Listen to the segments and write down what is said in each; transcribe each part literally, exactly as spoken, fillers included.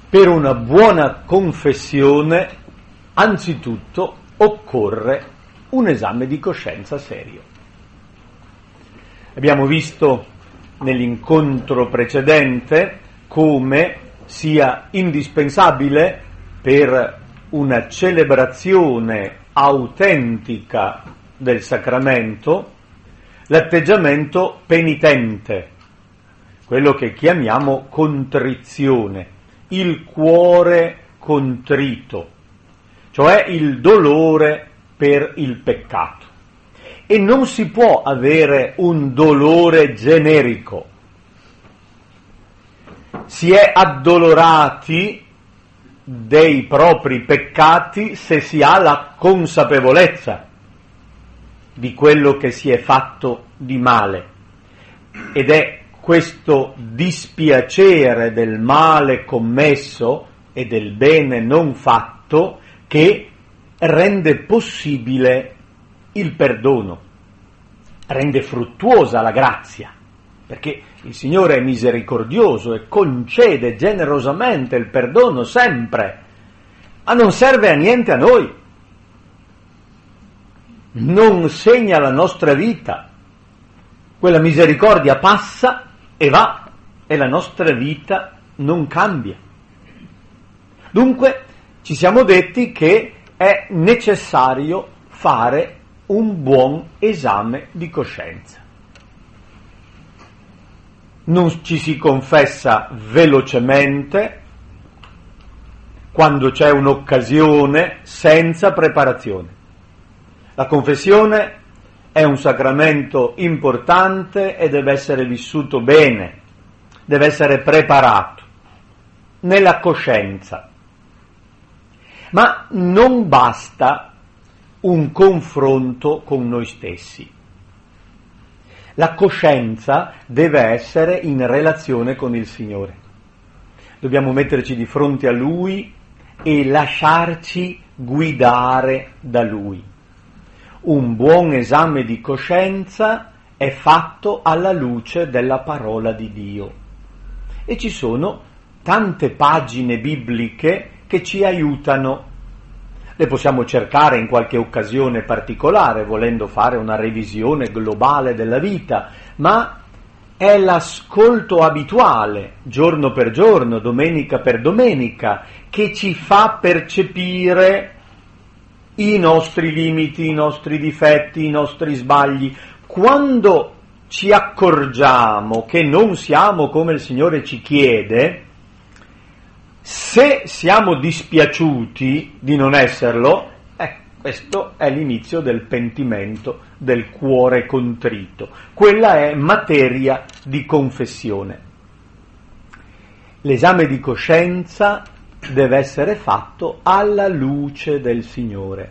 per una buona confessione, anzitutto occorre un esame di coscienza serio. Abbiamo visto nell'incontro precedente come sia indispensabile per una celebrazione autentica del sacramento l'atteggiamento penitente, quello che chiamiamo contrizione, il cuore contrito, cioè il dolore per il peccato. E non si può avere un dolore generico. Si è addolorati dei propri peccati se si ha la consapevolezza di quello che si è fatto di male. Ed è questo dispiacere del male commesso e del bene non fatto che rende possibile il perdono, rende fruttuosa la grazia, perché il Signore è misericordioso e concede generosamente il perdono sempre, ma non serve a niente a noi, non segna la nostra vita, quella misericordia passa e va e la nostra vita non cambia. Dunque ci siamo detti che è necessario fare un buon esame di coscienza. Non ci si confessa velocemente, quando c'è un'occasione, senza preparazione. La confessione è un sacramento importante e deve essere vissuto bene, deve essere preparato nella coscienza. Ma non basta un confronto con noi stessi. La coscienza deve essere in relazione con il Signore. Dobbiamo metterci di fronte a Lui e lasciarci guidare da Lui. Un buon esame di coscienza è fatto alla luce della parola di Dio. E ci sono tante pagine bibliche che ci aiutano. Le possiamo cercare in qualche occasione particolare, volendo fare una revisione globale della vita, ma è l'ascolto abituale, giorno per giorno, domenica per domenica, che ci fa percepire i nostri limiti, i nostri difetti, i nostri sbagli. Quando ci accorgiamo che non siamo come il Signore ci chiede, se siamo dispiaciuti di non esserlo, eh, questo è l'inizio del pentimento, del cuore contrito. Quella è materia di confessione. L'esame di coscienza deve essere fatto alla luce del Signore.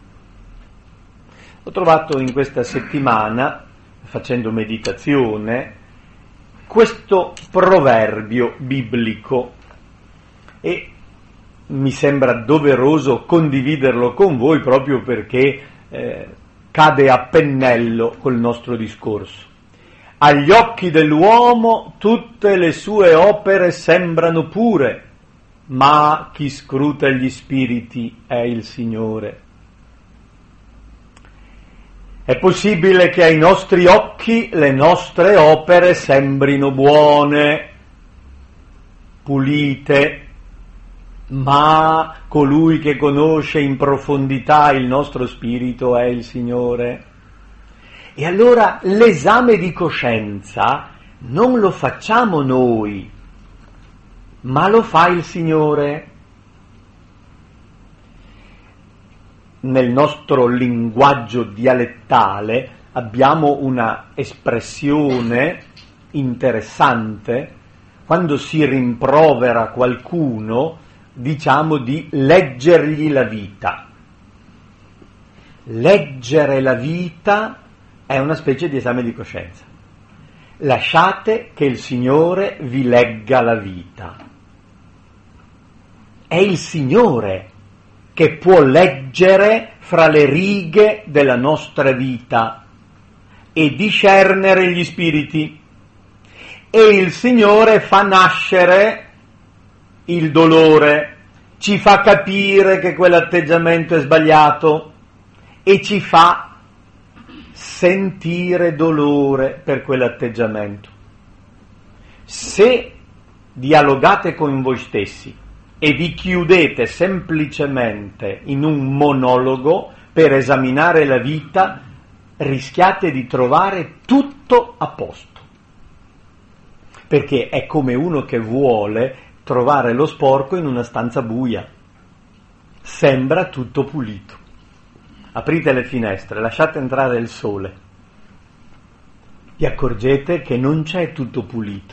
Ho trovato in questa settimana, facendo meditazione, questo proverbio biblico e mi sembra doveroso condividerlo con voi proprio perché eh, cade a pennello col nostro discorso. Agli occhi dell'uomo tutte le sue opere sembrano pure, ma chi scruta gli spiriti è il Signore. È possibile che ai nostri occhi le nostre opere sembrino buone, pulite, ma colui che conosce in profondità il nostro spirito è il Signore. E allora l'esame di coscienza non lo facciamo noi, ma lo fa il Signore. Nel nostro linguaggio dialettale abbiamo una espressione interessante. Quando si rimprovera qualcuno, diciamo di leggergli la vita. Leggere la vita è una specie di esame di coscienza. Lasciate che il Signore vi legga la vita. È il Signore che può leggere fra le righe della nostra vita e discernere gli spiriti. E il Signore fa nascere il dolore, ci fa capire che quell'atteggiamento è sbagliato e ci fa sentire dolore per quell'atteggiamento. Se dialogate con voi stessi e vi chiudete semplicemente in un monologo per esaminare la vita, rischiate di trovare tutto a posto, perché è come uno che vuole trovare lo sporco in una stanza buia. Sembra tutto pulito. Aprite le finestre, lasciate entrare il sole, vi accorgete che non c'è tutto pulito.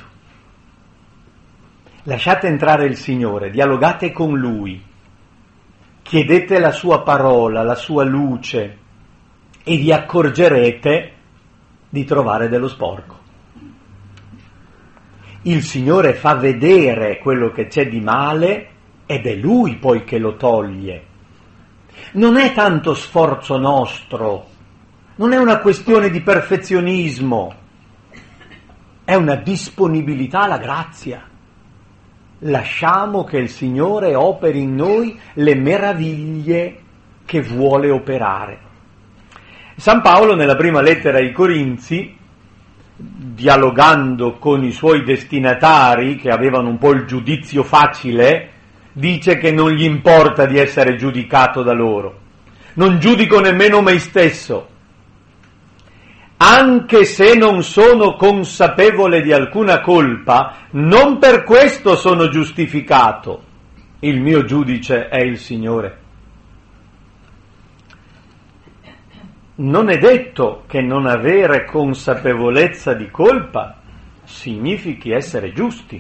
Lasciate entrare il Signore, dialogate con Lui, chiedete la sua parola, la sua luce e vi accorgerete di trovare dello sporco. Il Signore fa vedere quello che c'è di male ed è Lui poi che lo toglie. Non è tanto sforzo nostro, non è una questione di perfezionismo, è una disponibilità alla grazia. Lasciamo che il Signore operi in noi le meraviglie che vuole operare. San Paolo nella prima lettera ai Corinzi, dialogando con i suoi destinatari che avevano un po' il giudizio facile, dice che non gli importa di essere giudicato da loro. Non giudico nemmeno me stesso. Anche se non sono consapevole di alcuna colpa, non per questo sono giustificato. Il mio giudice è il Signore. Non è detto che non avere consapevolezza di colpa significhi essere giusti.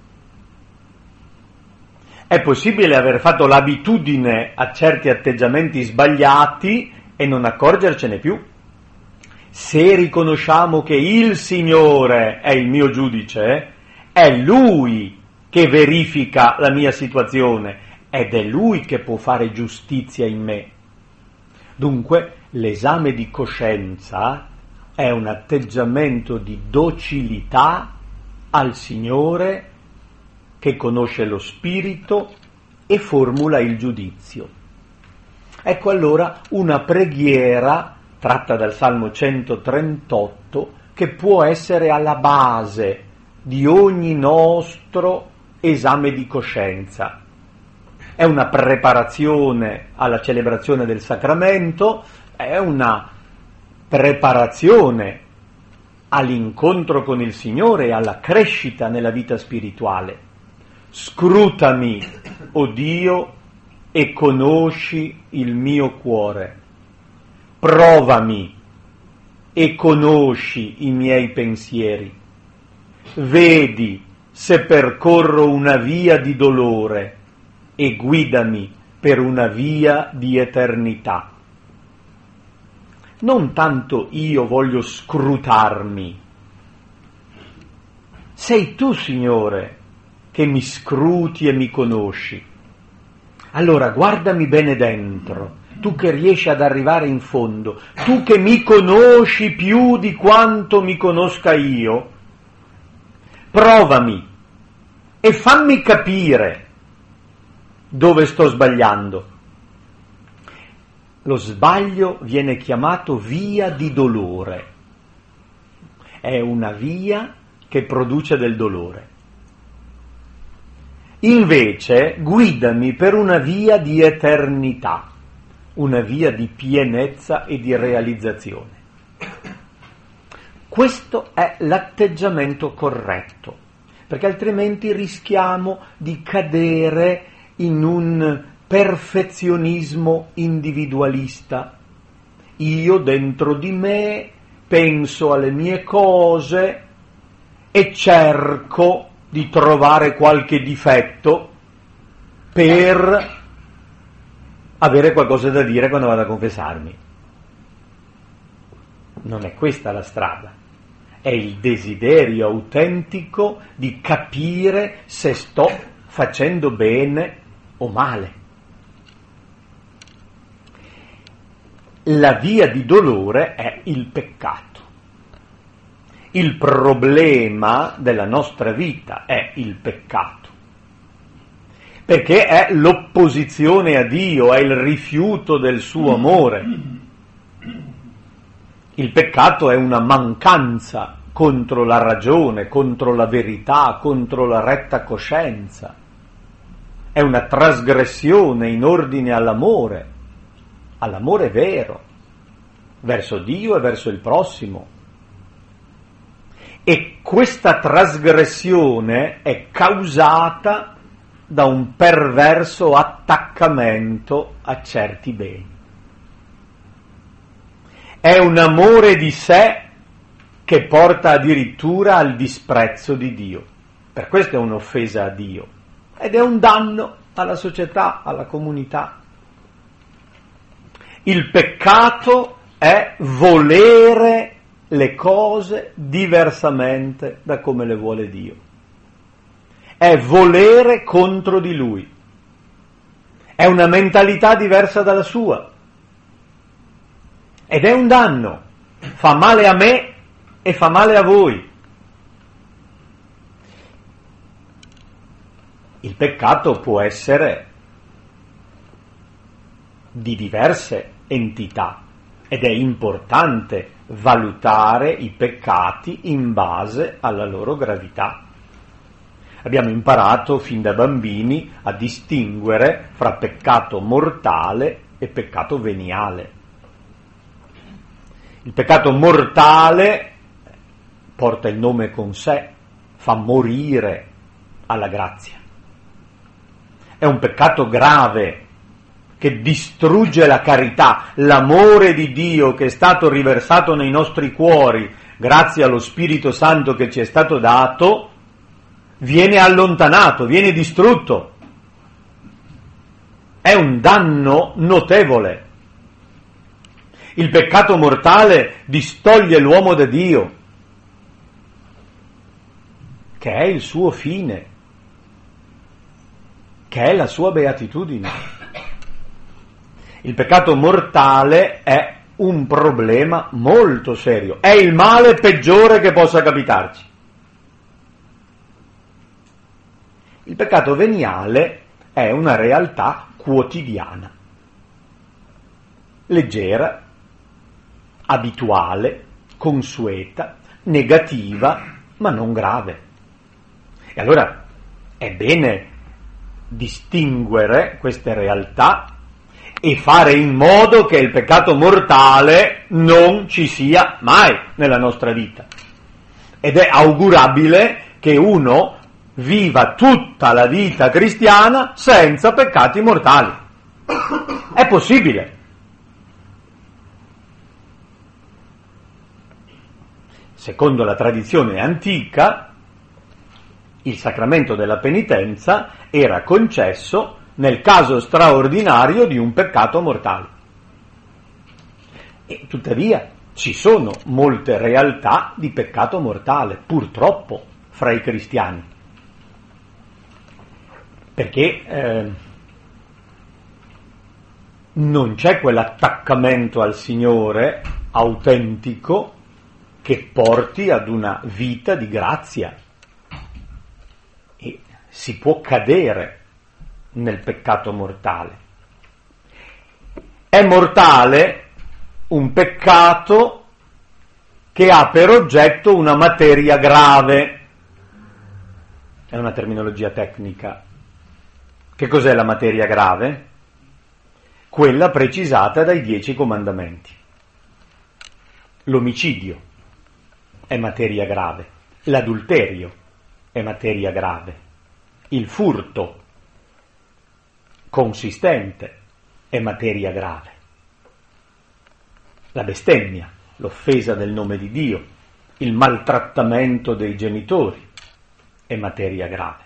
È possibile aver fatto l'abitudine a certi atteggiamenti sbagliati e non accorgercene più. Se riconosciamo che il Signore è il mio giudice, è Lui che verifica la mia situazione ed è Lui che può fare giustizia in me. Dunque, l'esame di coscienza è un atteggiamento di docilità al Signore che conosce lo spirito e formula il giudizio. Ecco allora una preghiera tratta dal Salmo centotrentotto che può essere alla base di ogni nostro esame di coscienza. È una preparazione alla celebrazione del sacramento, è una preparazione all'incontro con il Signore e alla crescita nella vita spirituale. Scrutami, o Dio, e conosci il mio cuore. Provami e conosci i miei pensieri. Vedi se percorro una via di dolore e guidami per una via di eternità. Non tanto io voglio scrutarmi. Sei tu, Signore, che mi scruti e mi conosci. Allora guardami bene dentro, tu che riesci ad arrivare in fondo, tu che mi conosci più di quanto mi conosca io, provami e fammi capire dove sto sbagliando. Lo sbaglio viene chiamato via di dolore, è una via che produce del dolore. Invece guidami per una via di eternità, una via di pienezza e di realizzazione. Questo è l'atteggiamento corretto, perché altrimenti rischiamo di cadere in un perfezionismo individualista. Io dentro di me penso alle mie cose e cerco di trovare qualche difetto per avere qualcosa da dire quando vado a confessarmi. Non è questa la strada, è il desiderio autentico di capire se sto facendo bene o male. La via di dolore è il peccato. Il problema della nostra vita è il peccato. perché è l'opposizione a Dio, è il rifiuto del suo amore. Il peccato è una mancanza contro la ragione, contro la verità, contro la retta coscienza. È una trasgressione in ordine all'amore, all'amore vero, verso Dio e verso il prossimo. E questa trasgressione è causata da un perverso attaccamento a certi beni. È un amore di sé che porta addirittura al disprezzo di Dio. Per questo è un'offesa a Dio ed è un danno alla società, alla comunità. Il peccato è volere le cose diversamente da come le vuole Dio. È volere contro di Lui. È una mentalità diversa dalla sua. Ed è un danno. Fa male a me e fa male a voi. Il peccato può essere di diverse entità ed è importante valutare i peccati in base alla loro gravità. Abbiamo imparato fin da bambini a distinguere fra peccato mortale e peccato veniale. Il peccato mortale porta il nome con sé, fa morire alla grazia. È un peccato grave che distrugge la carità, l'amore di Dio che è stato riversato nei nostri cuori grazie allo Spirito Santo che ci è stato dato, viene allontanato, viene distrutto. È un danno notevole. Il peccato mortale distoglie l'uomo da Dio, che è il suo fine, che è la sua beatitudine. Il peccato mortale è un problema molto serio, è il male peggiore che possa capitarci. Il peccato veniale è una realtà quotidiana, leggera, abituale, consueta, negativa, ma non grave. E allora è bene distinguere queste realtà e fare in modo che il peccato mortale non ci sia mai nella nostra vita. Ed è augurabile che uno viva tutta la vita cristiana senza peccati mortali. È possibile. Secondo la tradizione antica, il sacramento della penitenza era concesso nel caso straordinario di un peccato mortale. E tuttavia ci sono molte realtà di peccato mortale, purtroppo, fra i cristiani. Perché eh, non c'è quell'attaccamento al Signore autentico che porti ad una vita di grazia. E si può cadere nel peccato mortale. È mortale un peccato che ha per oggetto una materia grave. È una terminologia tecnica. Che cos'è la materia grave? Quella precisata dai dieci comandamenti. L'omicidio è materia grave, l'adulterio è materia grave, il furto consistente è materia grave, la bestemmia, l'offesa del nome di Dio, il maltrattamento dei genitori è materia grave.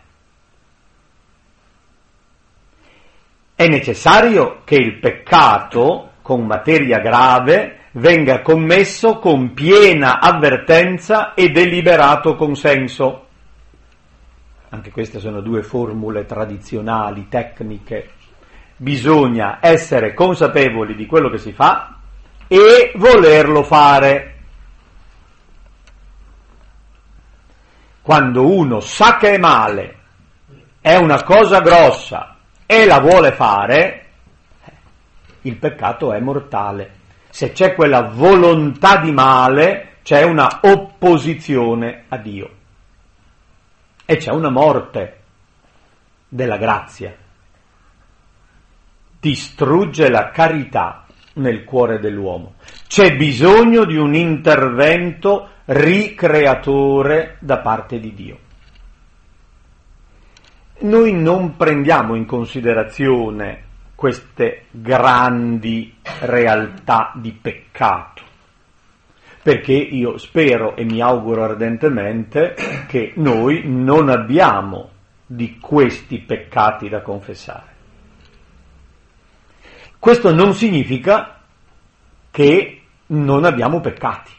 È necessario che il peccato con materia grave venga commesso con piena avvertenza e deliberato consenso. Anche queste sono due formule tradizionali, tecniche. Bisogna essere consapevoli di quello che si fa e volerlo fare. Quando uno sa che è male è una cosa grossa e la vuole fare, il peccato è mortale. Se c'è quella volontà di male, c'è una opposizione a Dio e c'è una morte della grazia. Distrugge la carità nel cuore dell'uomo. C'è bisogno di un intervento ricreatore da parte di Dio. Noi non prendiamo in considerazione queste grandi realtà di peccato, perché io spero e mi auguro ardentemente che noi non abbiamo di questi peccati da confessare. Questo non significa che non abbiamo peccati.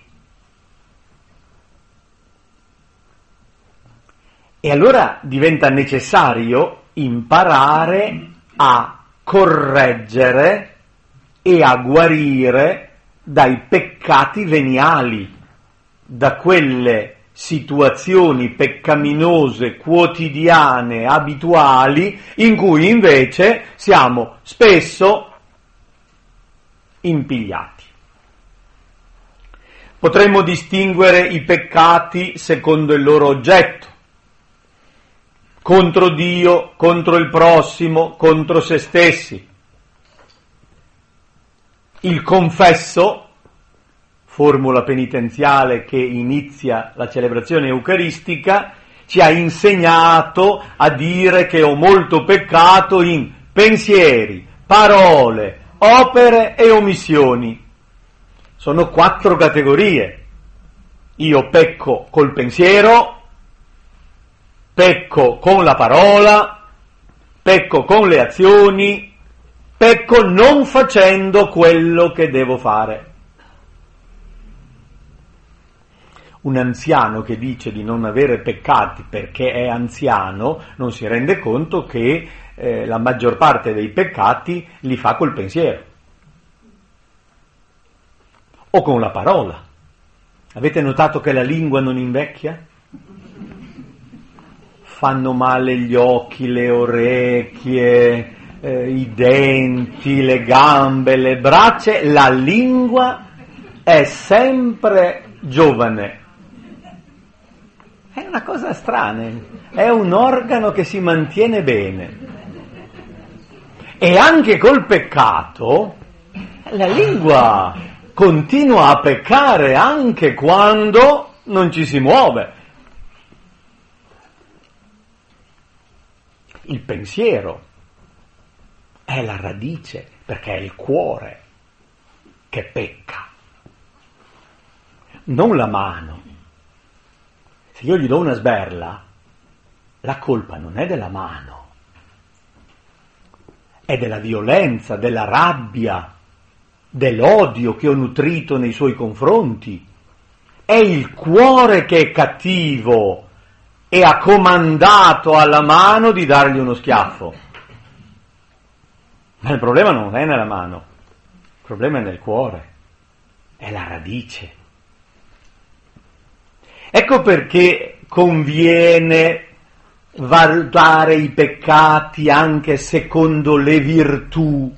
E allora diventa necessario imparare a correggere e a guarire dai peccati veniali, da quelle situazioni peccaminose, quotidiane, abituali, in cui invece siamo spesso impigliati. Potremmo distinguere i peccati secondo il loro oggetto: contro Dio, contro il prossimo, contro se stessi. Il confesso, formula penitenziale che inizia la celebrazione eucaristica, ci ha insegnato a dire che ho molto peccato in pensieri, parole, opere e omissioni. Sono quattro categorie. Io pecco col pensiero, pecco con la parola, pecco con le azioni, pecco non facendo quello che devo fare. Un anziano che dice di non avere peccati perché è anziano non si rende conto che eh, la maggior parte dei peccati li fa col pensiero o con la parola. Avete notato che la lingua non invecchia? Fanno male gli occhi, le orecchie, eh, i denti, le gambe, le braccia. La lingua è sempre giovane. È una cosa strana, è un organo che si mantiene bene. E anche col peccato, la lingua continua a peccare anche quando non ci si muove. Il pensiero è la radice, perché è il cuore che pecca, non la mano. Se io gli do una sberla, la colpa non è della mano, è della violenza, della rabbia, dell'odio che ho nutrito nei suoi confronti. È il cuore che è cattivo e ha comandato alla mano di dargli uno schiaffo. Ma il problema non è nella mano, il problema è nel cuore, è la radice. Ecco perché conviene valutare i peccati anche secondo le virtù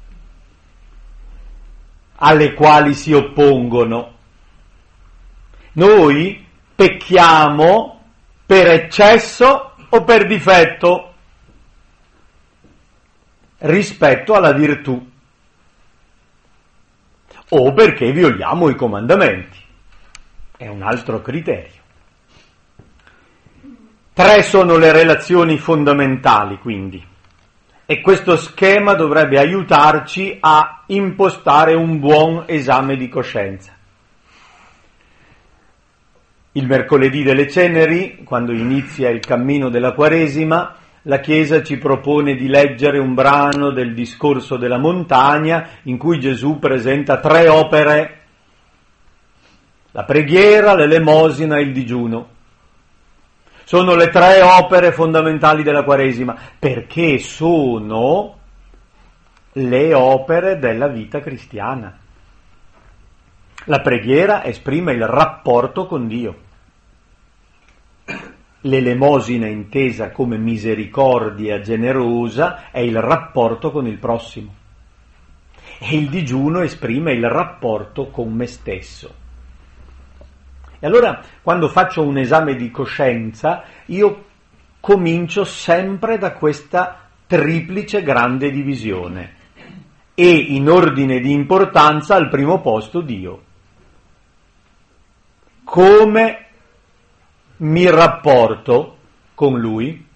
alle quali si oppongono. Noi pecchiamo per eccesso o per difetto rispetto alla virtù, o perché violiamo i comandamenti. È un altro criterio. Tre sono le relazioni fondamentali, quindi, e questo schema dovrebbe aiutarci a impostare un buon esame di coscienza. Il mercoledì delle Ceneri, quando inizia il cammino della Quaresima, la Chiesa ci propone di leggere un brano del discorso della montagna in cui Gesù presenta tre opere: la preghiera, l'elemosina e il digiuno. Sono le tre opere fondamentali della Quaresima, perché sono le opere della vita cristiana. La preghiera esprime il rapporto con Dio. L'elemosina intesa come misericordia generosa è il rapporto con il prossimo e il digiuno esprime il rapporto con me stesso. E allora, quando faccio un esame di coscienza, io comincio sempre da questa triplice grande divisione e in ordine di importanza al primo posto Dio. Come mi rapporto con Lui?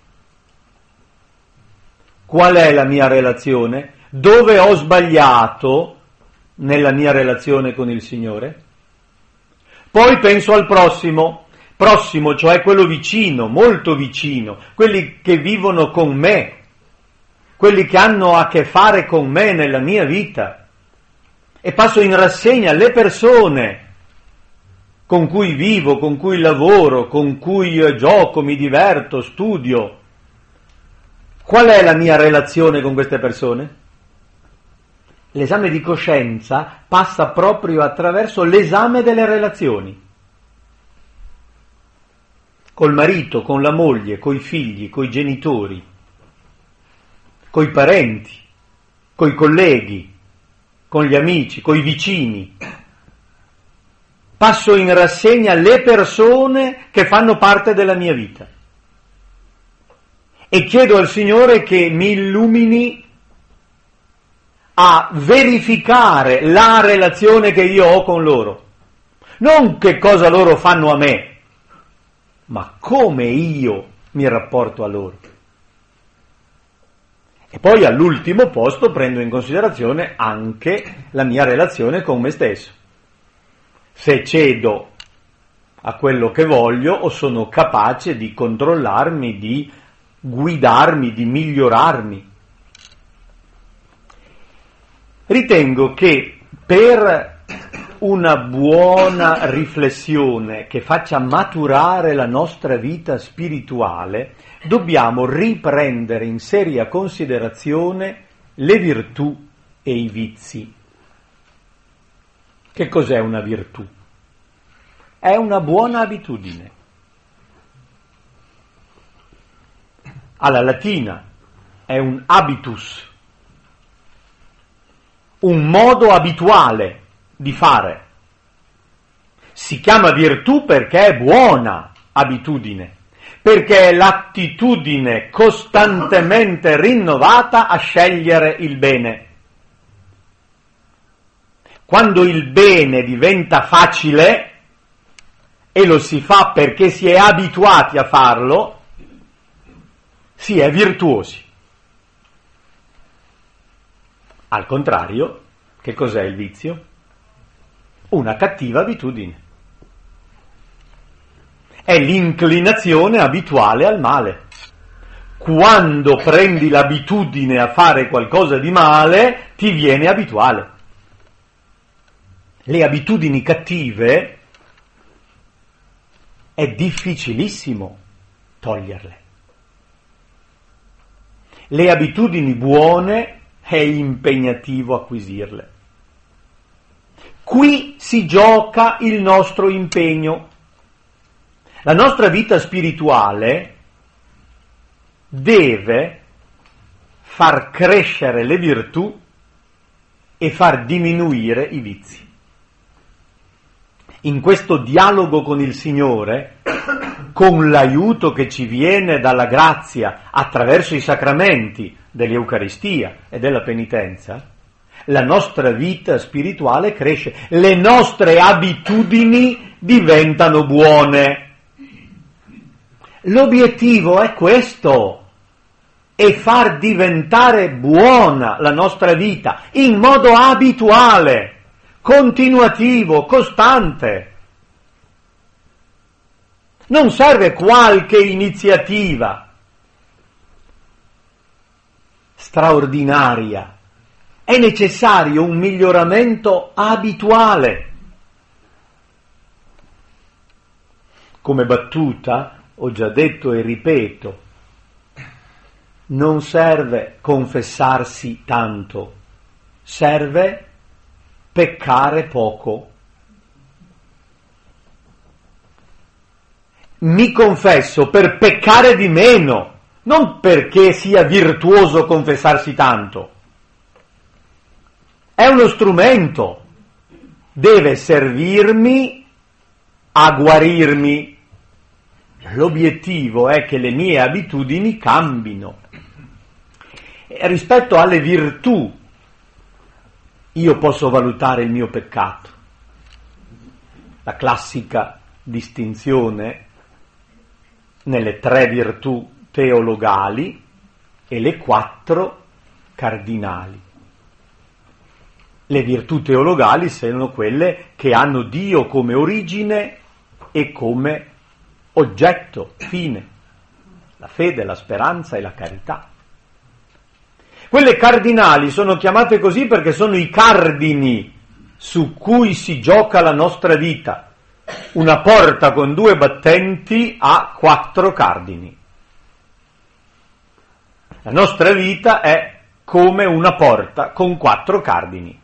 Qual è la mia relazione? Dove ho sbagliato nella mia relazione con il Signore? Poi penso al prossimo, prossimo, cioè quello vicino, molto vicino, quelli che vivono con me, quelli che hanno a che fare con me nella mia vita. E passo in rassegna le persone con cui vivo, con cui lavoro, con cui gioco, mi diverto, studio. Qual è la mia relazione con queste persone? L'esame di coscienza passa proprio attraverso l'esame delle relazioni. Col marito, con la moglie, coi figli, coi genitori, coi parenti, coi colleghi, con gli amici, coi vicini. Passo in rassegna le persone che fanno parte della mia vita e chiedo al Signore che mi illumini a verificare la relazione che io ho con loro, non che cosa loro fanno a me, ma come io mi rapporto a loro. E poi all'ultimo posto prendo in considerazione anche la mia relazione con me stesso. Se cedo a quello che voglio o sono capace di controllarmi, di guidarmi, di migliorarmi. Ritengo che per una buona riflessione che faccia maturare la nostra vita spirituale, dobbiamo riprendere in seria considerazione le virtù e i vizi. Che cos'è una virtù? È una buona abitudine. Alla latina è un habitus, un modo abituale di fare. Si chiama virtù perché è buona abitudine, perché è l'attitudine costantemente rinnovata a scegliere il bene. Quando il bene diventa facile e lo si fa perché si è abituati a farlo, si è virtuosi. Al contrario, che cos'è il vizio? Una cattiva abitudine. È l'inclinazione abituale al male. Quando prendi l'abitudine a fare qualcosa di male, ti viene abituale. Le abitudini cattive è difficilissimo toglierle. Le abitudini buone è impegnativo acquisirle. Qui si gioca il nostro impegno. La nostra vita spirituale deve far crescere le virtù e far diminuire i vizi. In questo dialogo con il Signore, con l'aiuto che ci viene dalla grazia attraverso i sacramenti dell'Eucaristia e della penitenza, la nostra vita spirituale cresce, le nostre abitudini diventano buone. L'obiettivo è questo, è far diventare buona la nostra vita in modo abituale, continuativo, costante. Non serve qualche iniziativa straordinaria, è necessario un miglioramento abituale. Come battuta ho già detto e ripeto, non serve confessarsi tanto, serve peccare poco. mi confesso per peccare di meno, non perché sia virtuoso confessarsi tanto. È uno strumento, deve servirmi a guarirmi. L'obiettivo è che le mie abitudini cambino. E rispetto alle virtù, io posso valutare il mio peccato. La classica distinzione nelle tre virtù teologali e le quattro cardinali. Le virtù teologali sono quelle che hanno Dio come origine e come oggetto, fine, la fede, la speranza e la carità. Quelle cardinali sono chiamate così perché sono i cardini su cui si gioca la nostra vita. Una porta con due battenti ha quattro cardini. La nostra vita è come una porta con quattro cardini.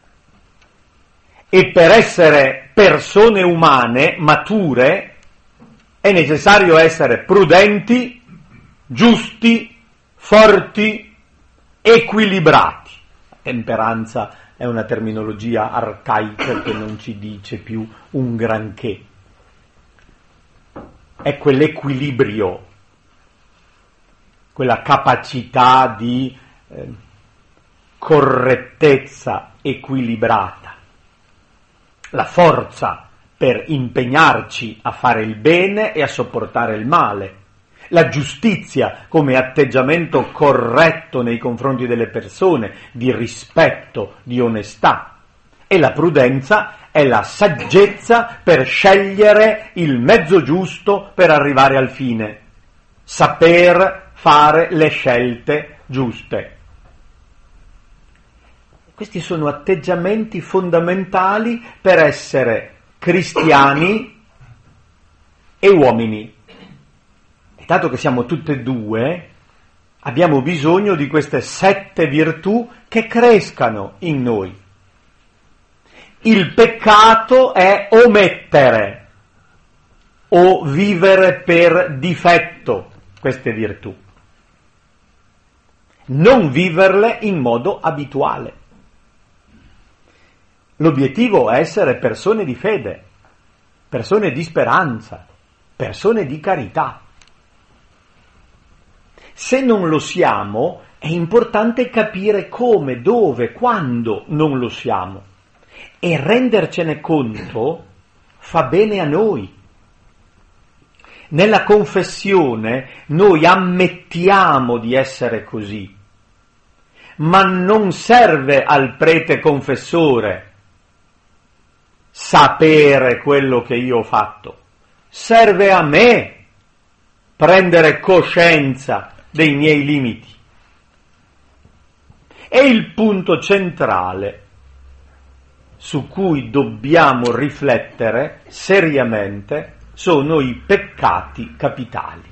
E per essere persone umane, mature, è necessario essere prudenti, giusti, forti, equilibrati. Temperanza è una terminologia arcaica che non ci dice più un granché. È quell'equilibrio, quella capacità di eh, correttezza equilibrata, la forza per impegnarci a fare il bene e a sopportare il male, la giustizia come atteggiamento corretto nei confronti delle persone, di rispetto, di onestà, e la prudenza è la saggezza per scegliere il mezzo giusto per arrivare al fine, saper fare le scelte giuste. Questi sono atteggiamenti fondamentali per essere cristiani e uomini. E dato che siamo tutte e due, abbiamo bisogno di queste sette virtù che crescano in noi. Il peccato è omettere o vivere per difetto queste virtù, non viverle in modo abituale. L'obiettivo è essere persone di fede, persone di speranza, persone di carità. Se non lo siamo, è importante capire come, dove, quando non lo siamo. E rendercene conto fa bene a noi. Nella confessione noi ammettiamo di essere così, ma non serve al prete confessore sapere quello che io ho fatto, serve a me prendere coscienza dei miei limiti. E il punto centrale su cui dobbiamo riflettere seriamente sono i peccati capitali.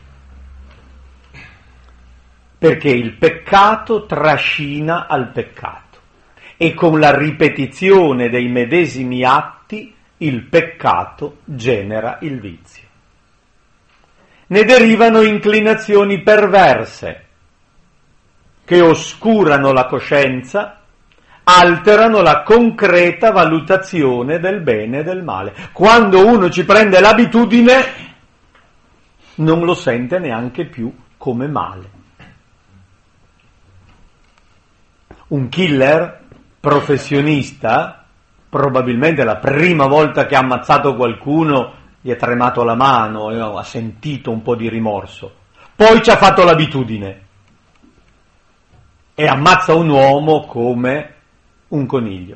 Perché il peccato trascina al peccato e con la ripetizione dei medesimi atti il peccato genera il vizio. Ne derivano inclinazioni perverse che oscurano la coscienza, alterano la concreta valutazione del bene e del male. Quando uno ci prende l'abitudine, non lo sente neanche più come male. Un killer professionista, probabilmente la prima volta che ha ammazzato qualcuno gli è tremato la mano, ha sentito un po' di rimorso, poi ci ha fatto l'abitudine e ammazza un uomo come un coniglio.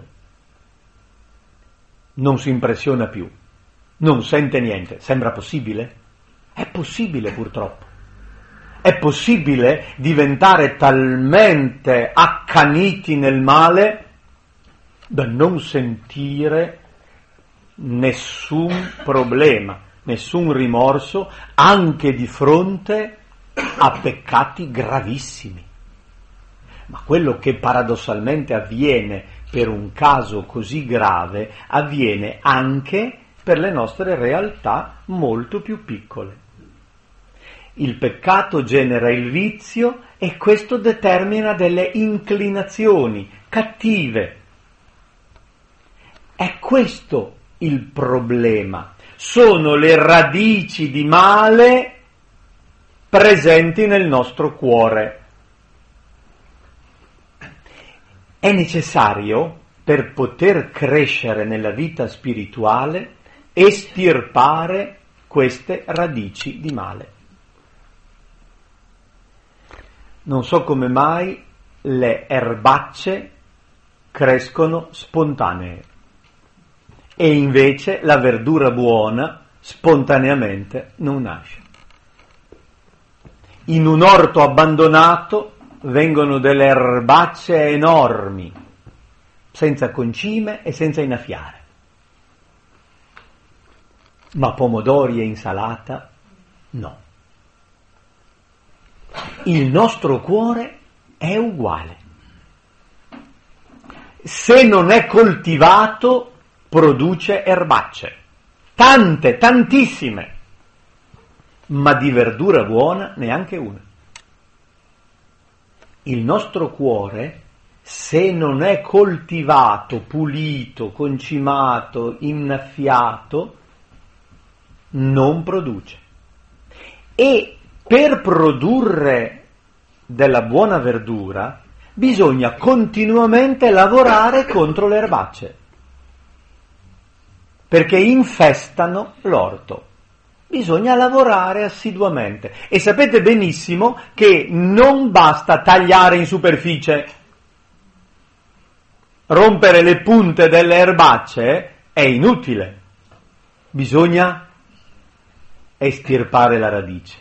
Non si impressiona più, non sente niente. Sembra possibile? È possibile, purtroppo. È possibile diventare talmente accaniti nel male da non sentire nessun problema, nessun rimorso, anche di fronte a peccati gravissimi. Ma quello che paradossalmente avviene per un caso così grave avviene anche per le nostre realtà molto più piccole. Il peccato genera il vizio e questo determina delle inclinazioni cattive. È questo il problema. Sono le radici di male presenti nel nostro cuore. È necessario, per poter crescere nella vita spirituale, estirpare queste radici di male. Non so come mai le erbacce crescono spontanee e invece la verdura buona spontaneamente non nasce. In un orto abbandonato vengono delle erbacce enormi, senza concime e senza innaffiare. Ma pomodori e insalata no. Il nostro cuore è uguale. Se non è coltivato, produce erbacce. Tante, tantissime. Ma di verdura buona neanche una. Il nostro cuore, se non è coltivato, pulito, concimato, innaffiato, non produce. E per produrre della buona verdura bisogna continuamente lavorare contro le erbacce, perché infestano l'orto. Bisogna lavorare assiduamente e sapete benissimo che non basta tagliare in superficie. Rompere le punte delle erbacce è inutile. Bisogna estirpare la radice.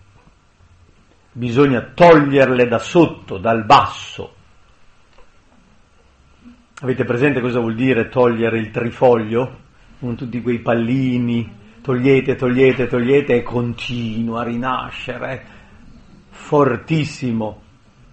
Bisogna toglierle da sotto, dal basso. Avete presente cosa vuol dire togliere il trifoglio? Con tutti quei pallini, togliete, togliete, togliete e continua a rinascere, fortissimo.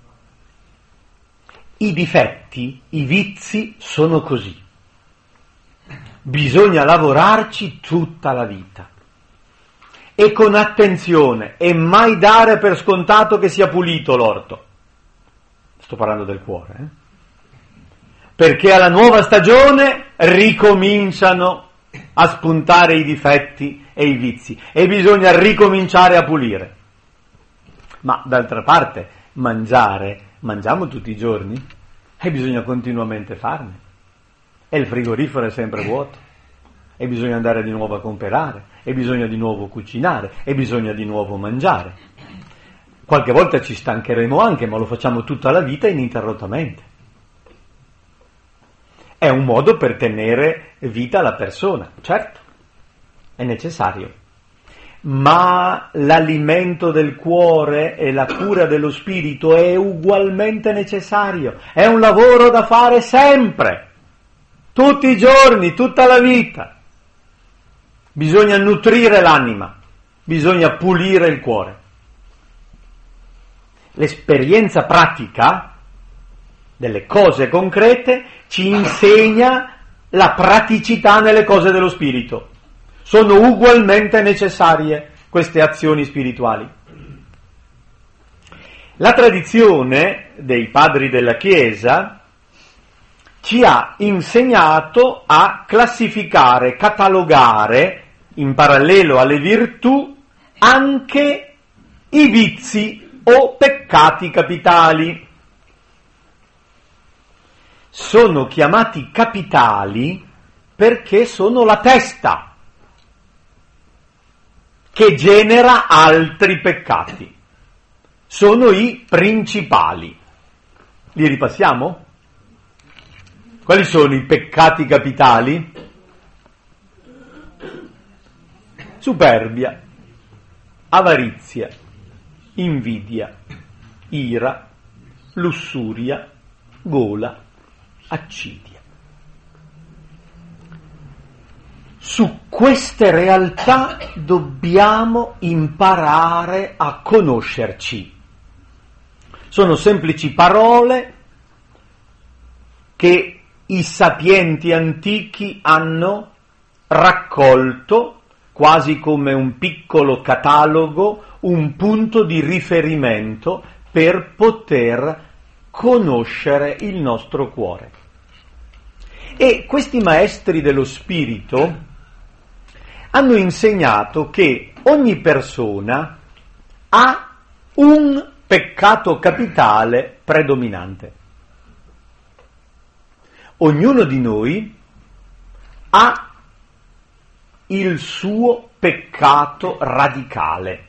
I difetti, i vizi sono così. Bisogna lavorarci tutta la vita. E con attenzione, e mai dare per scontato che sia pulito l'orto. Sto parlando del cuore, eh? Perché alla nuova stagione ricominciano a spuntare i difetti e i vizi, e bisogna ricominciare a pulire. Ma d'altra parte, mangiare, mangiamo tutti i giorni, e bisogna continuamente farne. E il frigorifero è sempre vuoto. E bisogna andare di nuovo a comprare, e bisogna di nuovo cucinare, e bisogna di nuovo mangiare. Qualche volta ci stancheremo anche, ma lo facciamo tutta la vita ininterrottamente. È un modo per tenere vita la persona, certo, è necessario. Ma l'alimento del cuore e la cura dello spirito è ugualmente necessario. È un lavoro da fare sempre, tutti i giorni, tutta la vita. Bisogna nutrire l'anima, bisogna pulire il cuore. L'esperienza pratica delle cose concrete ci insegna la praticità nelle cose dello spirito. Sono ugualmente necessarie queste azioni spirituali. La tradizione dei padri della Chiesa ci ha insegnato a classificare, catalogare, in parallelo alle virtù, anche i vizi o peccati capitali. Sono chiamati capitali perché sono la testa che genera altri peccati. Sono i principali. Li ripassiamo? Quali sono i peccati capitali? Superbia, avarizia, invidia, ira, lussuria, gola, accidia. Su queste realtà dobbiamo imparare a conoscerci. Sono semplici parole che i sapienti antichi hanno raccolto quasi come un piccolo catalogo, un punto di riferimento per poter conoscere il nostro cuore. E questi maestri dello spirito hanno insegnato che ogni persona ha un peccato capitale predominante. Ognuno di noi ha il suo peccato radicale,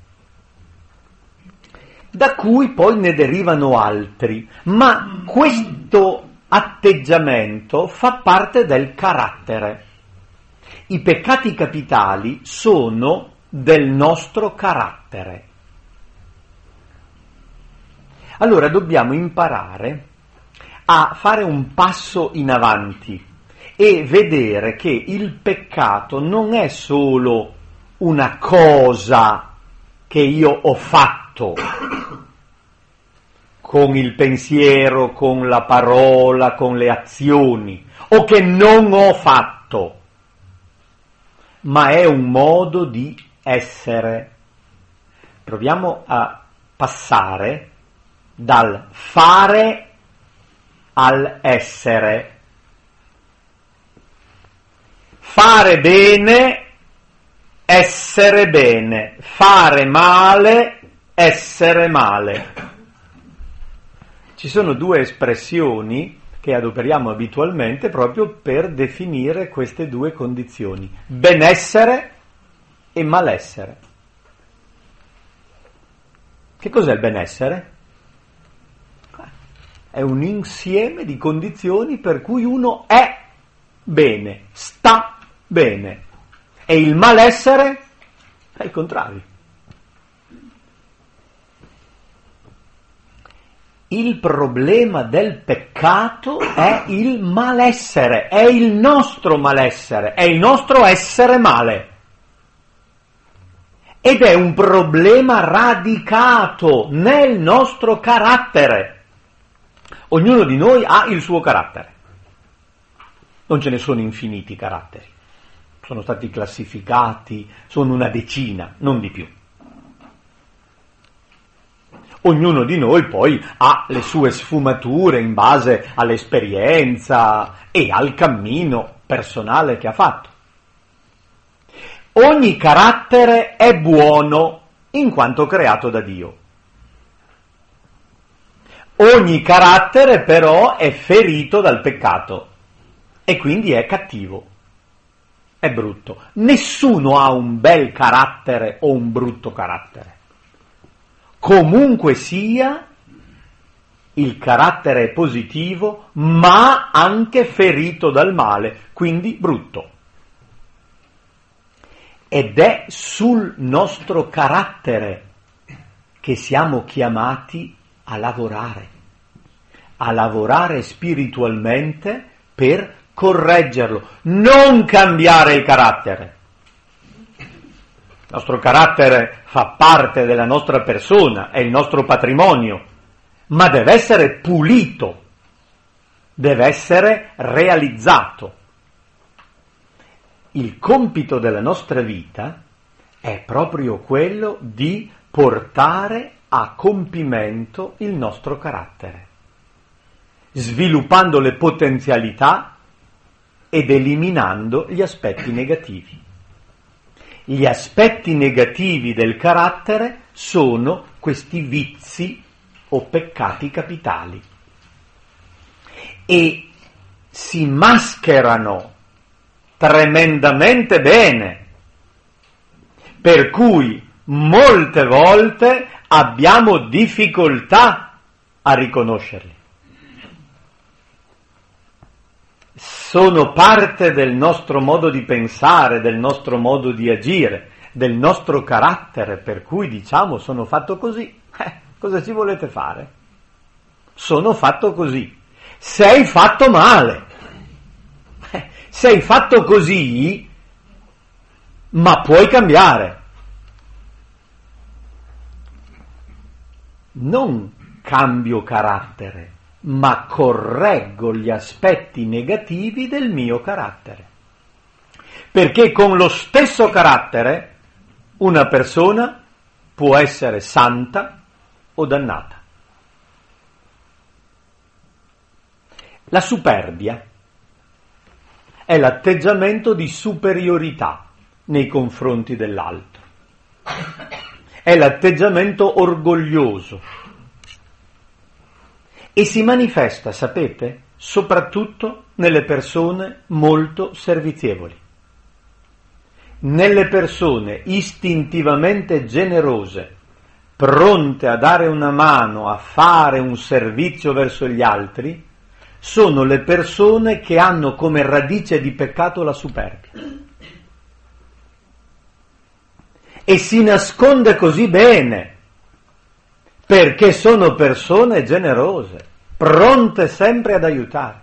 da cui poi ne derivano altri, ma questo atteggiamento fa parte del carattere. I peccati capitali sono del nostro carattere. Allora dobbiamo imparare a fare un passo in avanti e vedere che il peccato non è solo una cosa che io ho fatto con il pensiero, con la parola, con le azioni, o che non ho fatto, ma è un modo di essere. Proviamo a passare dal fare al essere. Fare bene, essere bene. Fare male, essere male. Ci sono due espressioni che adoperiamo abitualmente proprio per definire queste due condizioni: benessere e malessere. Che cos'è il benessere? È un insieme di condizioni per cui uno è bene, sta bene, e il malessere è il contrario. Il problema del peccato è il malessere, è il nostro malessere, è il nostro essere male. Ed è un problema radicato nel nostro carattere. Ognuno di noi ha il suo carattere. Non ce ne sono infiniti caratteri. Sono stati classificati, sono una decina, non di più. Ognuno di noi poi ha le sue sfumature in base all'esperienza e al cammino personale che ha fatto. Ogni carattere è buono in quanto creato da Dio. Ogni carattere però è ferito dal peccato e quindi è cattivo, è brutto. Nessuno ha un bel carattere o un brutto carattere. Comunque sia, il carattere è positivo, ma anche ferito dal male, quindi brutto. Ed è sul nostro carattere che siamo chiamati a lavorare, a lavorare spiritualmente per correggerlo, non cambiare il carattere. Il nostro carattere fa parte della nostra persona, è il nostro patrimonio, ma deve essere pulito, deve essere realizzato. Il compito della nostra vita è proprio quello di portare a compimento il nostro carattere, sviluppando le potenzialità ed eliminando gli aspetti negativi. Gli aspetti negativi del carattere sono questi vizi o peccati capitali e si mascherano tremendamente bene, per cui molte volte abbiamo difficoltà a riconoscerli. Sono parte del nostro modo di pensare, del nostro modo di agire, del nostro carattere, per cui diciamo sono fatto così. Eh, cosa ci volete fare? Sono fatto così. Sei fatto male. Eh, sei fatto così, ma puoi cambiare. Non cambio carattere, ma correggo gli aspetti negativi del mio carattere. Perché con lo stesso carattere una persona può essere santa o dannata. La superbia è l'atteggiamento di superiorità nei confronti dell'altro. È l'atteggiamento orgoglioso e si manifesta, sapete, soprattutto nelle persone molto servizievoli, nelle persone istintivamente generose, pronte a dare una mano, a fare un servizio verso gli altri. Sono le persone che hanno come radice di peccato la superbia. E si nasconde così bene, perché sono persone generose, pronte sempre ad aiutare.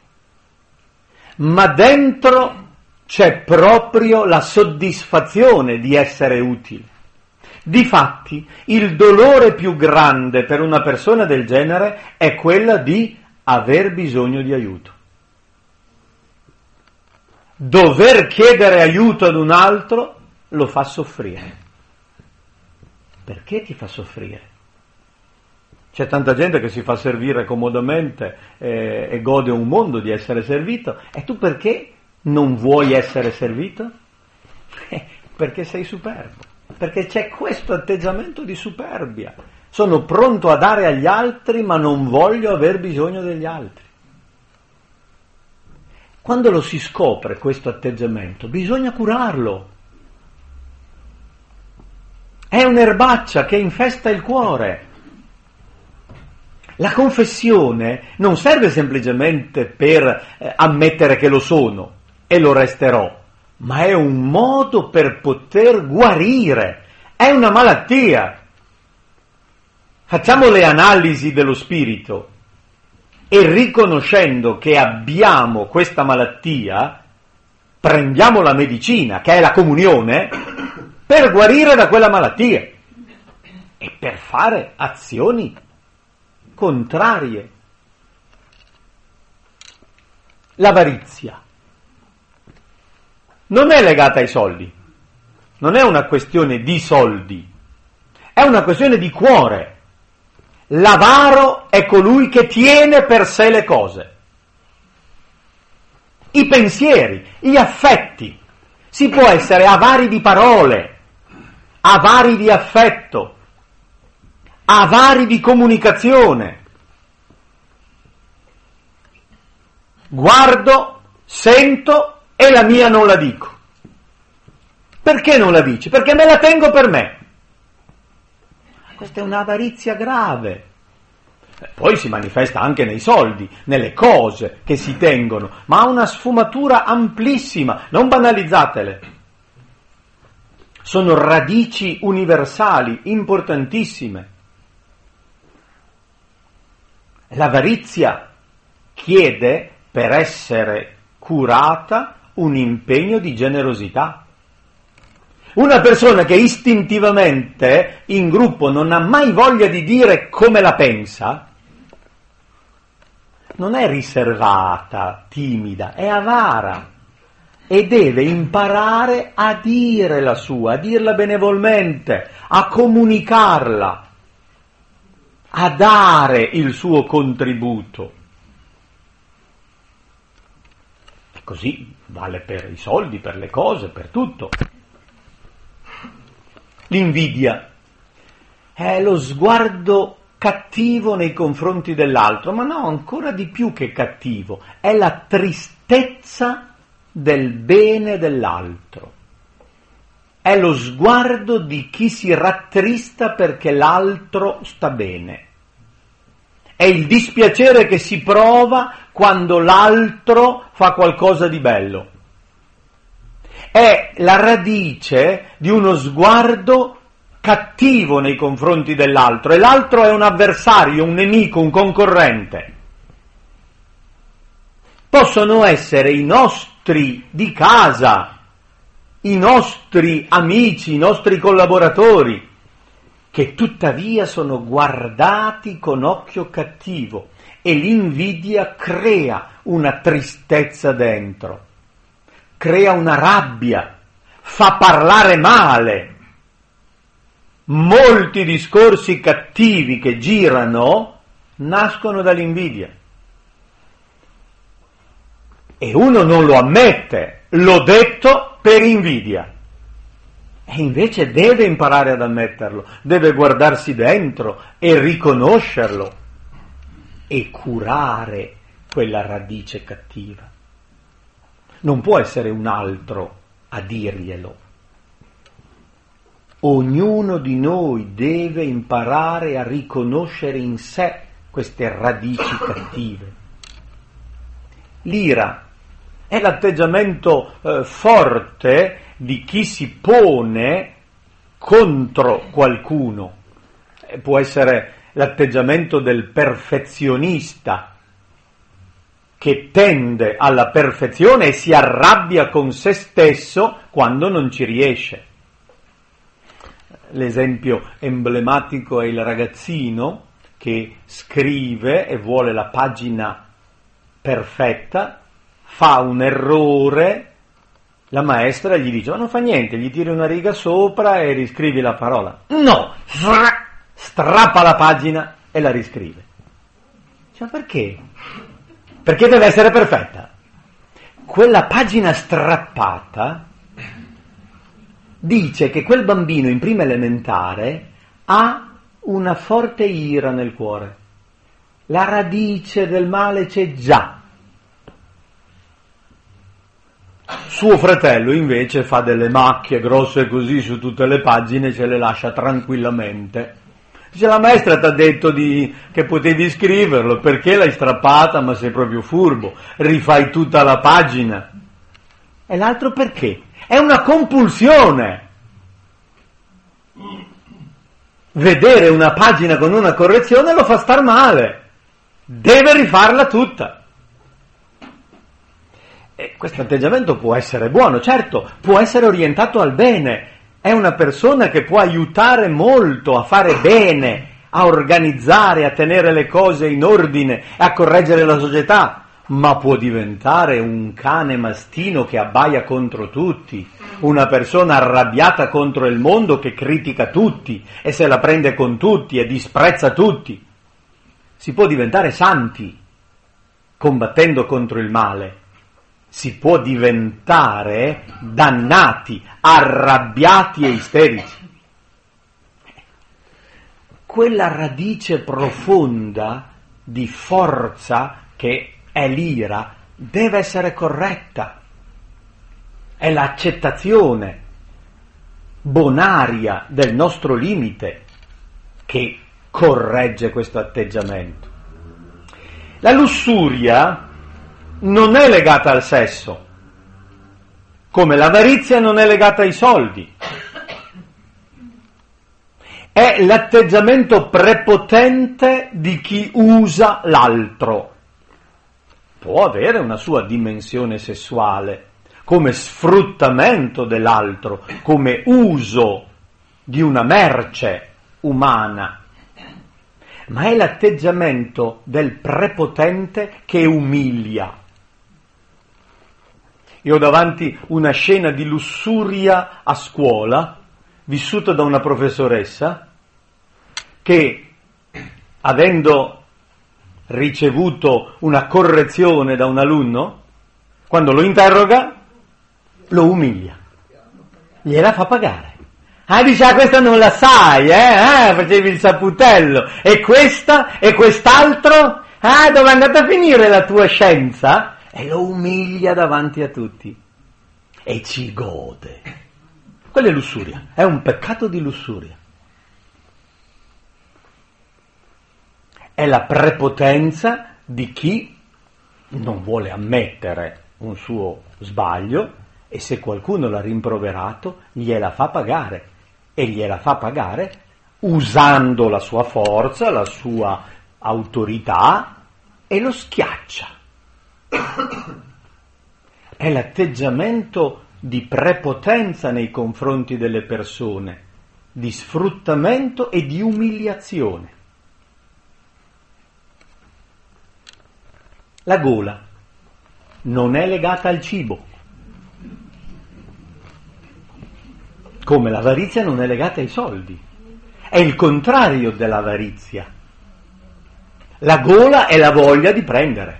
Ma dentro c'è proprio la soddisfazione di essere utile. Difatti, il dolore più grande per una persona del genere è quella di aver bisogno di aiuto. Dover chiedere aiuto ad un altro lo fa soffrire. Perché ti fa soffrire? C'è tanta gente che si fa servire comodamente eh, e gode un mondo di essere servito, e tu perché non vuoi essere servito? Eh, perché sei superbo, perché c'è questo atteggiamento di superbia. Sono pronto a dare agli altri, ma non voglio aver bisogno degli altri. Quando lo si scopre questo atteggiamento, bisogna curarlo. È un'erbaccia che infesta il cuore. La confessione non serve semplicemente per eh, ammettere che lo sono e lo resterò, ma è un modo per poter guarire. È una malattia. Facciamo le analisi dello spirito e riconoscendo che abbiamo questa malattia, prendiamo la medicina, che è la comunione, per guarire da quella malattia e per fare azioni contrarie. L'avarizia non è legata ai soldi, non è una questione di soldi, è una questione di cuore. L'avaro è colui che tiene per sé le cose, i pensieri, gli affetti. Si può essere avari di parole, avari di affetto, avari di comunicazione. Guardo, sento e la mia non la dico. Perché non la dici? Perché me la tengo per me. Questa è un'avarizia grave. Poi si manifesta anche nei soldi, nelle cose che si tengono, ma ha una sfumatura amplissima, non banalizzatele. Sono radici universali, importantissime. L'avarizia chiede, per essere curata, un impegno di generosità. Una persona che istintivamente in gruppo non ha mai voglia di dire come la pensa, non è riservata, timida, è avara e deve imparare a dire la sua, a dirla benevolmente, a comunicarla, a dare il suo contributo. E così vale per i soldi, per le cose, per tutto. L'invidia è lo sguardo cattivo nei confronti dell'altro, ma no, ancora di più che cattivo, è la tristezza del bene dell'altro. È lo sguardo di chi si rattrista perché l'altro sta bene. È il dispiacere che si prova quando l'altro fa qualcosa di bello. È la radice di uno sguardo cattivo nei confronti dell'altro, e l'altro è un avversario, un nemico, un concorrente. Possono essere i nostri di casa, i nostri amici, i nostri collaboratori, che tuttavia sono guardati con occhio cattivo, e l'invidia crea una tristezza dentro. crea una rabbia, fa parlare male. Molti discorsi cattivi che girano nascono dall'invidia. E uno non lo ammette, l'ho detto per invidia. E invece deve imparare ad ammetterlo, deve guardarsi dentro e riconoscerlo e curare quella radice cattiva. Non può essere un altro a dirglielo. Ognuno di noi deve imparare a riconoscere in sé queste radici cattive. L'ira è l'atteggiamento eh, forte di chi si pone contro qualcuno. Eh, può essere l'atteggiamento del perfezionista che tende alla perfezione e si arrabbia con se stesso quando non ci riesce. L'esempio emblematico è il ragazzino che scrive e vuole la pagina perfetta, fa un errore, la maestra gli dice: ma non fa niente, gli tiri una riga sopra e riscrivi la parola. No! Strappa la pagina e la riscrive. Cioè, perché? Perché deve essere perfetta. Quella pagina strappata dice che quel bambino in prima elementare ha una forte ira nel cuore. La radice del male c'è già. Suo fratello invece fa delle macchie grosse così su tutte le pagine e ce le lascia tranquillamente. Dice: la maestra ti ha detto di, che potevi scriverlo, perché l'hai strappata? Ma sei proprio furbo, rifai tutta la pagina. E l'altro perché? È una compulsione. Vedere una pagina con una correzione lo fa star male, deve rifarla tutta. E questo atteggiamento può essere buono, certo, può essere orientato al bene. È una persona che può aiutare molto a fare bene, a organizzare, a tenere le cose in ordine, a correggere la società, ma può diventare un cane mastino che abbaia contro tutti, una persona arrabbiata contro il mondo che critica tutti e se la prende con tutti e disprezza tutti. Si può diventare santi combattendo contro il male. Si può diventare dannati, arrabbiati e isterici. Quella radice profonda di forza che è l'ira deve essere corretta. È l'accettazione bonaria del nostro limite che corregge questo atteggiamento. La lussuria non è legata al sesso, come l'avarizia non è legata ai soldi. È l'atteggiamento prepotente di chi usa l'altro. Può avere una sua dimensione sessuale, come sfruttamento dell'altro, come uso di una merce umana. Ma è l'atteggiamento del prepotente che umilia. Io ho davanti una scena di lussuria a scuola, vissuta da una professoressa, che, avendo ricevuto una correzione da un alunno, quando lo interroga, lo umilia, gliela fa pagare. Ah, dice: ah, questa non la sai, eh? Ah, facevi il saputello. E questa? E quest'altro? Ah, dove è andata a finire la tua scienza? E lo umilia davanti a tutti. E ci gode. Quella è lussuria, è un peccato di lussuria. È la prepotenza di chi non vuole ammettere un suo sbaglio e se qualcuno l'ha rimproverato gliela fa pagare. E gliela fa pagare usando la sua forza, la sua autorità e lo schiaccia. È l'atteggiamento di prepotenza nei confronti delle persone, di sfruttamento e di umiliazione. La gola non è legata al cibo. come l'avarizia non è legata ai soldi, è il contrario dell'avarizia. La gola è la voglia di prendere,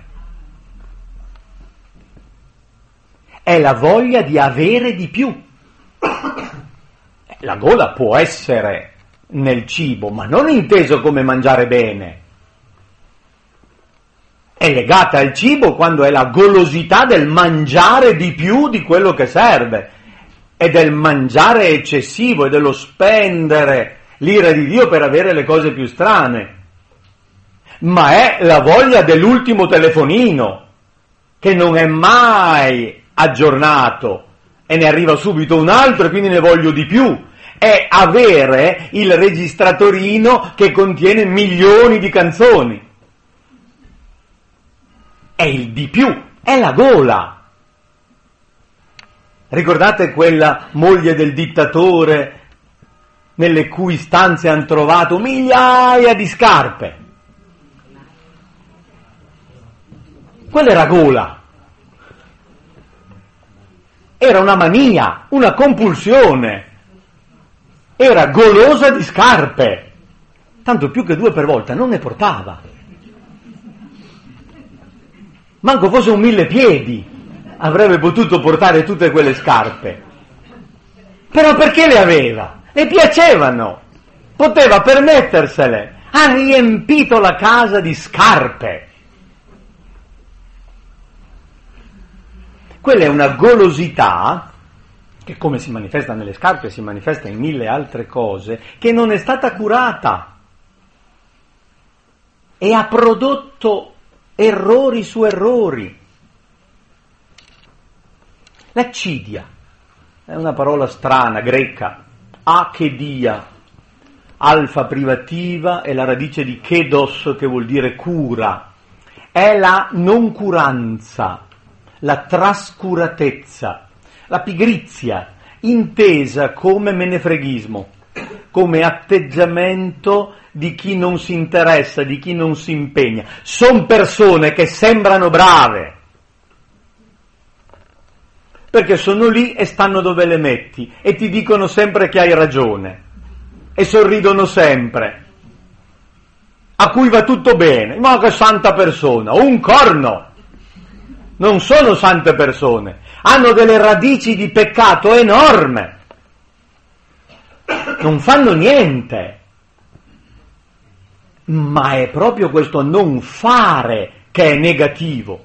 è la voglia di avere di più. La gola può essere nel cibo, ma non inteso come mangiare bene. È legata al cibo quando è la golosità del mangiare di più di quello che serve, è del mangiare eccessivo, è dello spendere l'ira di Dio per avere le cose più strane. Ma è la voglia dell'ultimo telefonino, che non è mai aggiornato, e ne arriva subito un altro e quindi ne voglio di più. È avere il registratorino che contiene milioni di canzoni. È il di più, è la gola. Ricordate quella moglie del dittatore nelle cui stanze hanno trovato migliaia di scarpe? Quella era gola. Era una mania, una compulsione. Era golosa di scarpe, tanto più che due per volta non ne portava. Manco fosse un mille piedi avrebbe potuto portare tutte quelle scarpe. Però perché le aveva? Le piacevano, poteva permettersele. Ha riempito la casa di scarpe. Quella è una golosità che, come si manifesta nelle scarpe, si manifesta in mille altre cose, che non è stata curata e ha prodotto errori su errori. L'accidia è una parola strana, greca, achedia, alfa privativa, è la radice di kedos, che vuol dire cura, è la noncuranza, la trascuratezza, la pigrizia, intesa come menefreghismo, come atteggiamento di chi non si interessa, di chi non si impegna. Sono persone che sembrano brave, perché sono lì e stanno dove le metti, e ti dicono sempre che hai ragione, e sorridono sempre, a cui va tutto bene. Ma che santa persona, un corno! Non sono sante persone, hanno delle radici di peccato enorme, non fanno niente, ma è proprio questo non fare che è negativo,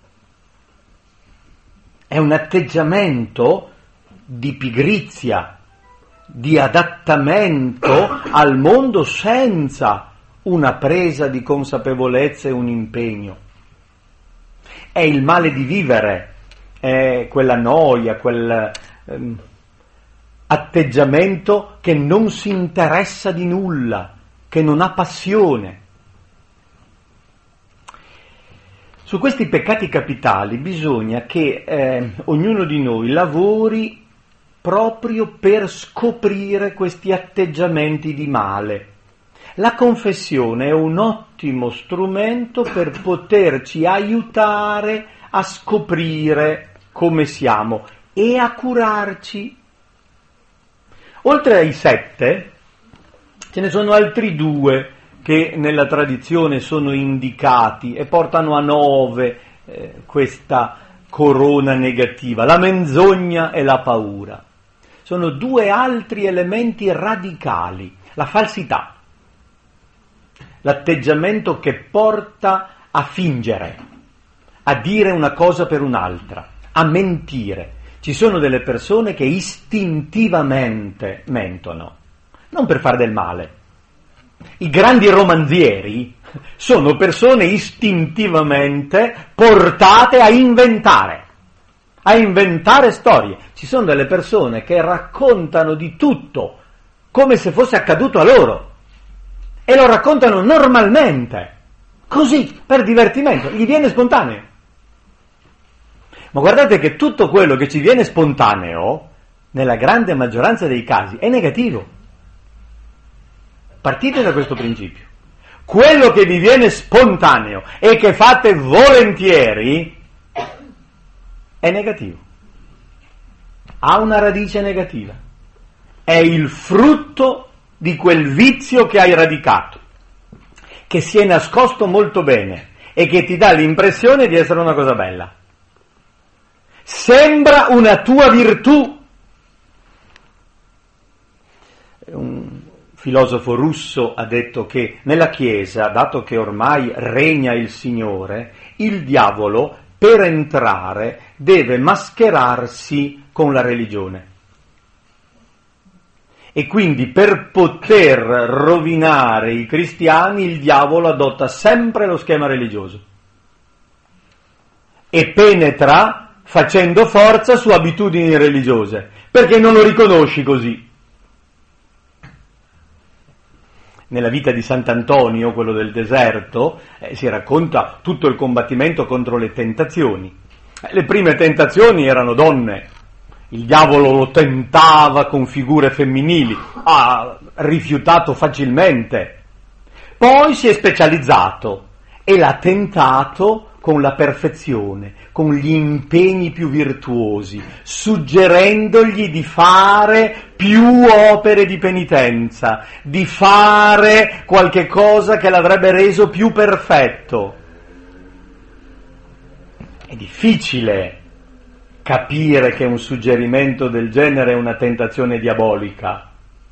è un atteggiamento di pigrizia, di adattamento al mondo senza una presa di consapevolezza e un impegno. È il male di vivere, è quella noia, quel ehm, atteggiamento che non si interessa di nulla, che non ha passione. Su questi peccati capitali bisogna che eh, ognuno di noi lavori proprio per scoprire questi atteggiamenti di male. La confessione è un ottimo strumento per poterci aiutare a scoprire come siamo e a curarci. Oltre ai sette, ce ne sono altri due che nella tradizione sono indicati e portano a nove eh, questa corona negativa, la menzogna e la paura. Sono due altri elementi radicali, la falsità, l'atteggiamento che porta a fingere, a dire una cosa per un'altra, a mentire. Ci sono delle persone che istintivamente mentono, non per fare del male. I grandi romanzieri sono persone istintivamente portate a inventare, a inventare storie. Ci sono delle persone che raccontano di tutto come se fosse accaduto a loro e lo raccontano normalmente, così, per divertimento, gli viene spontaneo. Ma guardate che tutto quello che ci viene spontaneo, nella grande maggioranza dei casi, è negativo. Partite da questo principio. Quello che vi viene spontaneo e che fate volentieri è negativo. Ha una radice negativa. è il frutto di quel vizio che hai radicato, che si è nascosto molto bene e che ti dà l'impressione di essere una cosa bella. Sembra una tua virtù. Un filosofo russo ha detto che nella Chiesa, dato che ormai regna il Signore, il diavolo per entrare deve mascherarsi con la religione. E quindi per poter rovinare i cristiani il diavolo adotta sempre lo schema religioso e penetra facendo forza su abitudini religiose, perché non lo riconosci così. Nella vita di Sant'Antonio, quello del deserto, eh, si racconta tutto il combattimento contro le tentazioni. Eh, le prime tentazioni erano donne. Il diavolo lo tentava con figure femminili, ha rifiutato facilmente. Poi si è specializzato e l'ha tentato con la perfezione, con gli impegni più virtuosi, suggerendogli di fare più opere di penitenza, di fare qualche cosa che l'avrebbe reso più perfetto. È difficile capire che un suggerimento del genere è una tentazione diabolica.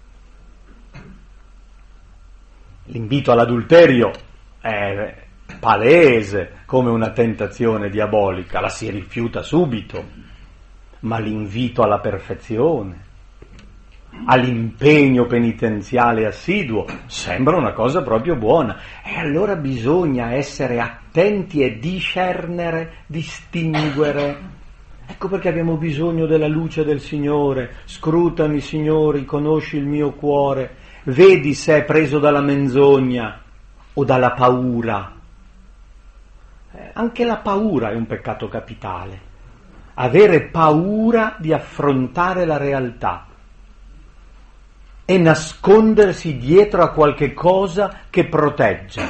L'invito all'adulterio è palese come una tentazione diabolica, la si rifiuta subito, ma l'invito alla perfezione, all'impegno penitenziale assiduo, sembra una cosa proprio buona. E allora bisogna essere attenti e discernere, distinguere. Ecco perché abbiamo bisogno della luce del Signore. Scrutami, Signore, conosci il mio cuore, vedi se è preso dalla menzogna o dalla paura. Eh, anche la paura è un peccato capitale. Avere paura di affrontare la realtà e nascondersi dietro a qualche cosa che protegge.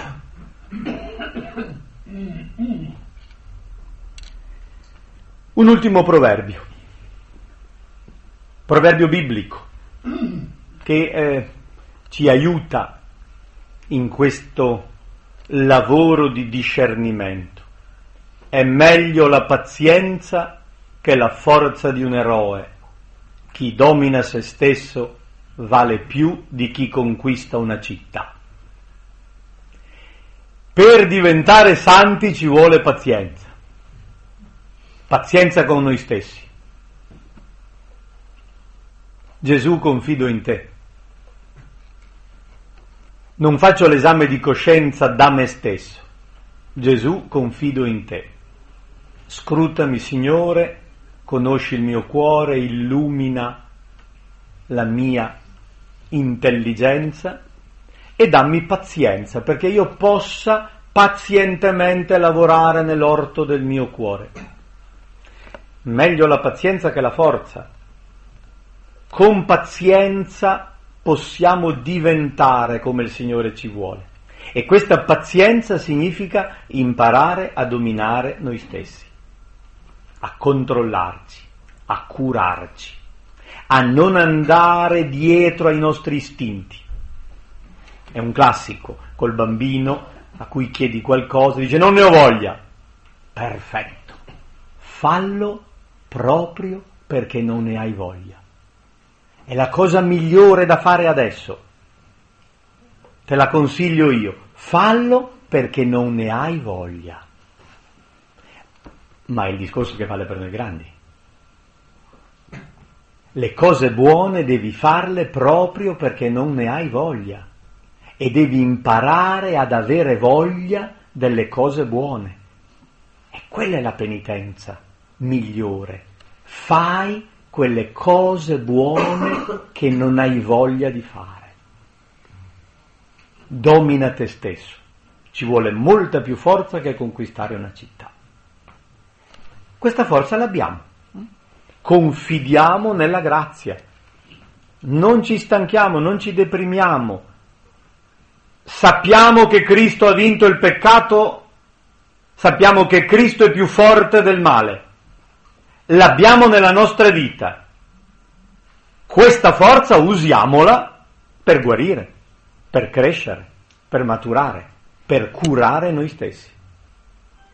Un ultimo proverbio, proverbio biblico, che eh, ci aiuta in questo lavoro di discernimento. È meglio la pazienza che la forza di un eroe. Chi domina se stesso vale più di chi conquista una città. Per diventare santi ci vuole pazienza. Pazienza con noi stessi. Gesù, confido in te. Non faccio l'esame di coscienza da me stesso. Gesù, confido in te. Scrutami, Signore, conosci il mio cuore, illumina la mia intelligenza e dammi pazienza perché io possa pazientemente lavorare nell'orto del mio cuore. Meglio la pazienza che la forza. Con pazienza possiamo diventare come il Signore ci vuole. E questa pazienza significa imparare a dominare noi stessi, a controllarci, a curarci, a non andare dietro ai nostri istinti. È un classico, col bambino a cui chiedi qualcosa, dice non ne ho voglia. Perfetto, fallo proprio perché non ne hai voglia. È la cosa migliore da fare adesso. Te la consiglio io. Fallo perché non ne hai voglia. Ma è il discorso che vale per noi grandi. Le cose buone devi farle proprio perché non ne hai voglia. E devi imparare ad avere voglia delle cose buone. E quella è la penitenza migliore. Fai quelle cose buone che non hai voglia di fare. Domina te stesso. Ci vuole molta più forza che conquistare una città. Questa forza l'abbiamo. Confidiamo nella grazia. Non ci stanchiamo, non ci deprimiamo. Sappiamo che Cristo ha vinto il peccato, sappiamo che Cristo è più forte del male. L'abbiamo nella nostra vita. questa forza usiamola per guarire, per crescere, per maturare, per curare noi stessi.